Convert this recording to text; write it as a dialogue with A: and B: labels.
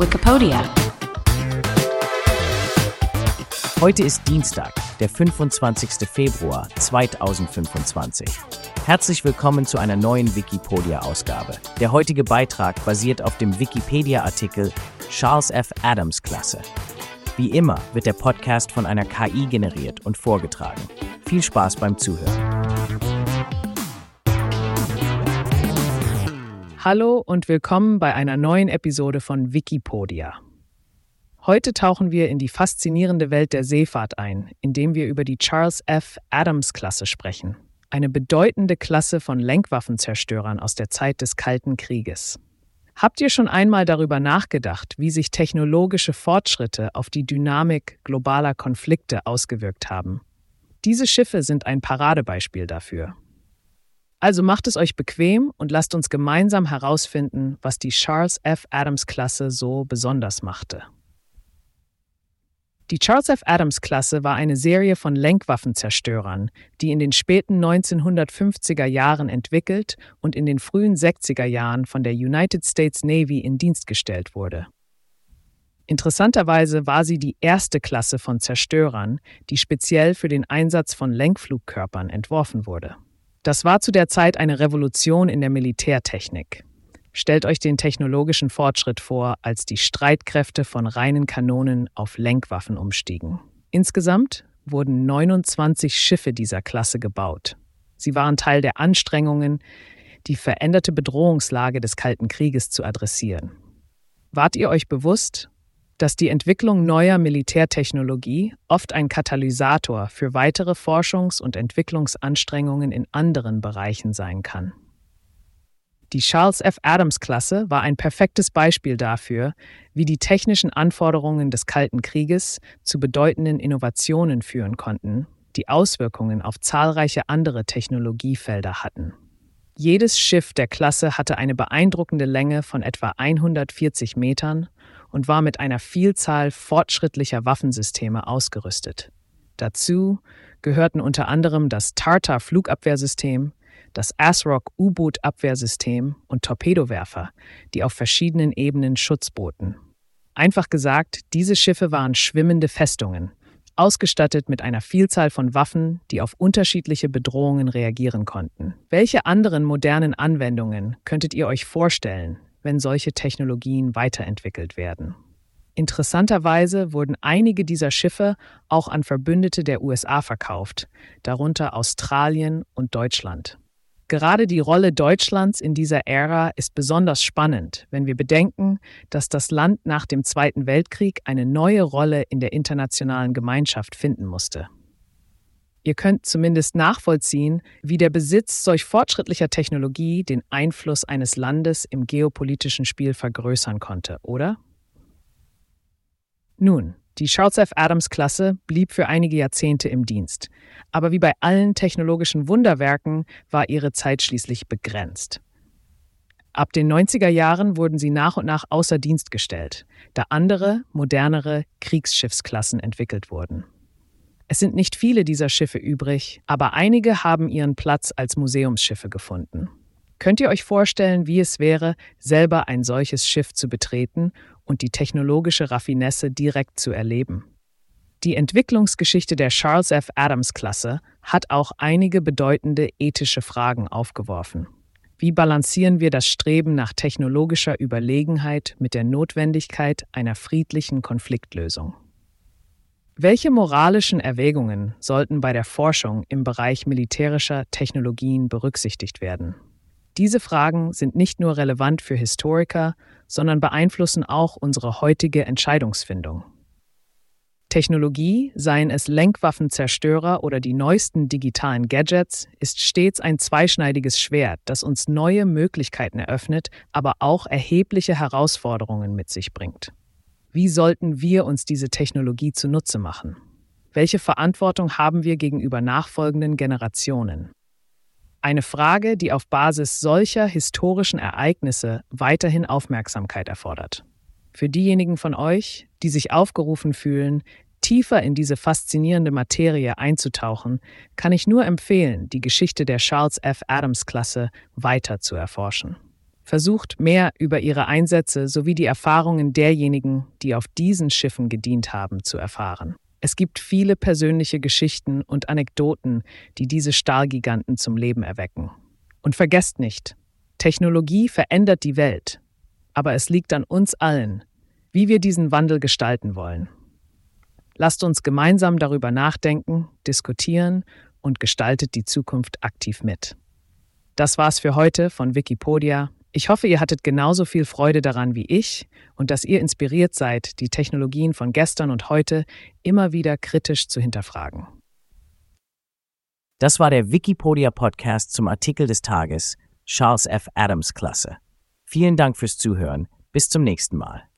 A: Wikipedia.
B: Heute ist Dienstag, der 25. Februar 2025. Herzlich willkommen zu einer neuen Wikipedia-Ausgabe. Der heutige Beitrag basiert auf dem Wikipedia-Artikel Charles F. Adams Klasse. Wie immer wird der Podcast von einer KI generiert und vorgetragen. Viel Spaß beim Zuhören.
C: Hallo und willkommen bei einer neuen Episode von Wikipedia. Heute tauchen wir in die faszinierende Welt der Seefahrt ein, indem wir über die Charles F. Adams Klasse sprechen. Eine bedeutende Klasse von Lenkwaffenzerstörern aus der Zeit des Kalten Krieges. Habt ihr schon einmal darüber nachgedacht, wie sich technologische Fortschritte auf die Dynamik globaler Konflikte ausgewirkt haben? Diese Schiffe sind ein Paradebeispiel dafür. Also macht es euch bequem und lasst uns gemeinsam herausfinden, was die Charles F. Adams Klasse so besonders machte. Die Charles F. Adams Klasse war eine Serie von Lenkwaffenzerstörern, die in den späten 1950er Jahren entwickelt und in den frühen 60er Jahren von der United States Navy in Dienst gestellt wurde. Interessanterweise war sie die erste Klasse von Zerstörern, die speziell für den Einsatz von Lenkflugkörpern entworfen wurde. Das war zu der Zeit eine Revolution in der Militärtechnik. Stellt euch den technologischen Fortschritt vor, als die Streitkräfte von reinen Kanonen auf Lenkwaffen umstiegen. Insgesamt wurden 29 Schiffe dieser Klasse gebaut. Sie waren Teil der Anstrengungen, die veränderte Bedrohungslage des Kalten Krieges zu adressieren. Wart ihr euch bewusst, dass die Entwicklung neuer Militärtechnologie oft ein Katalysator für weitere Forschungs- und Entwicklungsanstrengungen in anderen Bereichen sein kann? Die Charles F. Adams Klasse war ein perfektes Beispiel dafür, wie die technischen Anforderungen des Kalten Krieges zu bedeutenden Innovationen führen konnten, die Auswirkungen auf zahlreiche andere Technologiefelder hatten. Jedes Schiff der Klasse hatte eine beeindruckende Länge von etwa 140 Metern und war mit einer Vielzahl fortschrittlicher Waffensysteme ausgerüstet. Dazu gehörten unter anderem das Tartar-Flugabwehrsystem, das ASROC-U-Boot-Abwehrsystem und Torpedowerfer, die auf verschiedenen Ebenen Schutz boten. Einfach gesagt, diese Schiffe waren schwimmende Festungen, ausgestattet mit einer Vielzahl von Waffen, die auf unterschiedliche Bedrohungen reagieren konnten. Welche anderen modernen Anwendungen könntet ihr euch vorstellen, wenn solche Technologien weiterentwickelt werden? Interessanterweise wurden einige dieser Schiffe auch an Verbündete der USA verkauft, darunter Australien und Deutschland. Gerade die Rolle Deutschlands in dieser Ära ist besonders spannend, wenn wir bedenken, dass das Land nach dem Zweiten Weltkrieg eine neue Rolle in der internationalen Gemeinschaft finden musste. Ihr könnt zumindest nachvollziehen, wie der Besitz solch fortschrittlicher Technologie den Einfluss eines Landes im geopolitischen Spiel vergrößern konnte, oder? Nun, die Charles F. Adams Klasse blieb für einige Jahrzehnte im Dienst, aber wie bei allen technologischen Wunderwerken war ihre Zeit schließlich begrenzt. Ab den 90er Jahren wurden sie nach und nach außer Dienst gestellt, da andere, modernere Kriegsschiffsklassen entwickelt wurden. Es sind nicht viele dieser Schiffe übrig, aber einige haben ihren Platz als Museumsschiffe gefunden. Könnt ihr euch vorstellen, wie es wäre, selber ein solches Schiff zu betreten und die technologische Raffinesse direkt zu erleben? Die Entwicklungsgeschichte der Charles F. Adams Klasse hat auch einige bedeutende ethische Fragen aufgeworfen. Wie balancieren wir das Streben nach technologischer Überlegenheit mit der Notwendigkeit einer friedlichen Konfliktlösung? Welche moralischen Erwägungen sollten bei der Forschung im Bereich militärischer Technologien berücksichtigt werden? Diese Fragen sind nicht nur relevant für Historiker, sondern beeinflussen auch unsere heutige Entscheidungsfindung. Technologie, seien es Lenkwaffenzerstörer oder die neuesten digitalen Gadgets, ist stets ein zweischneidiges Schwert, das uns neue Möglichkeiten eröffnet, aber auch erhebliche Herausforderungen mit sich bringt. Wie sollten wir uns diese Technologie zunutze machen? Welche Verantwortung haben wir gegenüber nachfolgenden Generationen? Eine Frage, die auf Basis solcher historischen Ereignisse weiterhin Aufmerksamkeit erfordert. Für diejenigen von euch, die sich aufgerufen fühlen, tiefer in diese faszinierende Materie einzutauchen, kann ich nur empfehlen, die Geschichte der Charles F. Adams Klasse weiter zu erforschen. Versucht mehr über ihre Einsätze sowie die Erfahrungen derjenigen, die auf diesen Schiffen gedient haben, zu erfahren. Es gibt viele persönliche Geschichten und Anekdoten, die diese Stahlgiganten zum Leben erwecken. Und vergesst nicht, Technologie verändert die Welt, aber es liegt an uns allen, wie wir diesen Wandel gestalten wollen. Lasst uns gemeinsam darüber nachdenken, diskutieren und gestaltet die Zukunft aktiv mit. Das war's für heute von Wikipedia. Ich hoffe, ihr hattet genauso viel Freude daran wie ich und dass ihr inspiriert seid, die Technologien von gestern und heute immer wieder kritisch zu hinterfragen.
B: Das war der Wikipedia-Podcast zum Artikel des Tages, Charles F. Adams Klasse. Vielen Dank fürs Zuhören. Bis zum nächsten Mal.